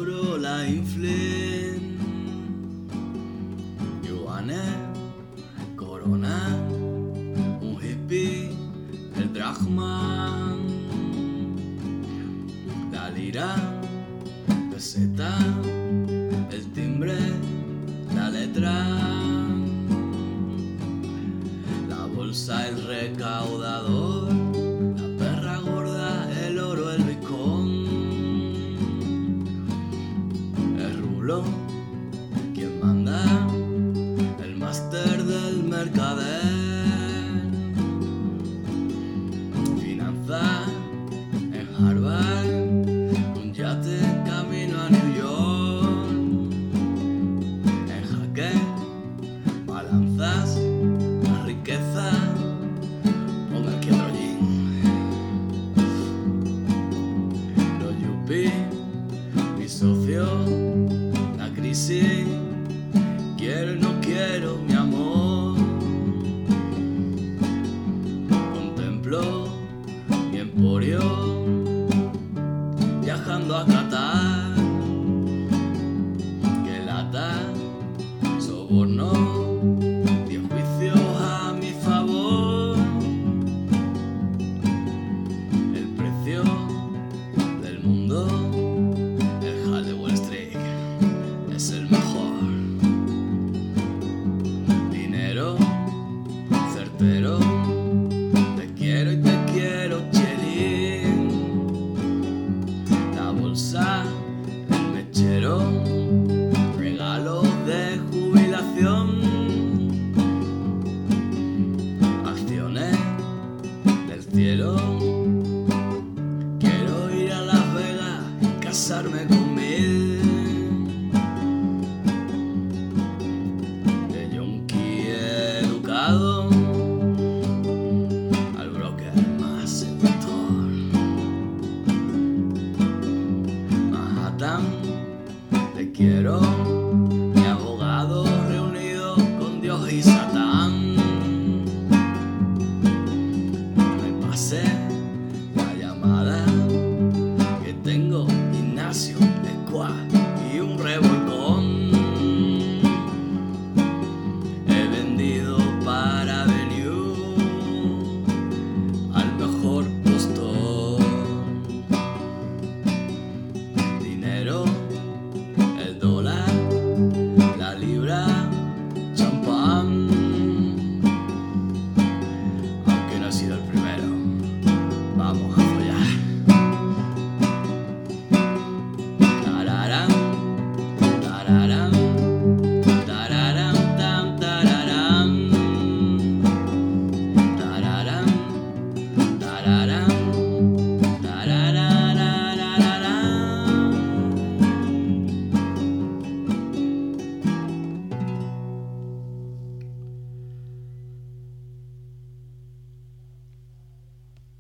euro, la inflen, yuanes, corona, un hippie, el drachma, la lira, peseta, el timbre, la letra, la bolsa, el recaudador, la perra gorda, el oro, el bitcoin, el rublo, quien manda, el máster del mercader, finanzas en Harvard, un yate camino a New York, en jaque, balanzas, la riqueza, ponga el quiebrollín, los yuppies, mi socio, la crisis, quiero y no quiero mi amor, contemplo mi emporio, viajando a Qatar, que lata, soborno, 10 juicios a mi favor, el precio del mundo, el Hall de Wall Street es el mejor, dinero certero, te quiero y te quiero, chelín, la bolsa, el mechero, regalo de jubilación, acciones del cielo, quiero ir a Las Vegas y casarme con Mil, de yonki educado al broker más seductor, Manhattan, te quiero, mi abogado reunido con Dios y Satán, me pasé la llamada, que tengo gimnasio, squat y un revolcón, he vendido para Venue al mejor postor, dinero, el dólar, la libra, champán, aunque no he sido el primero, vamos a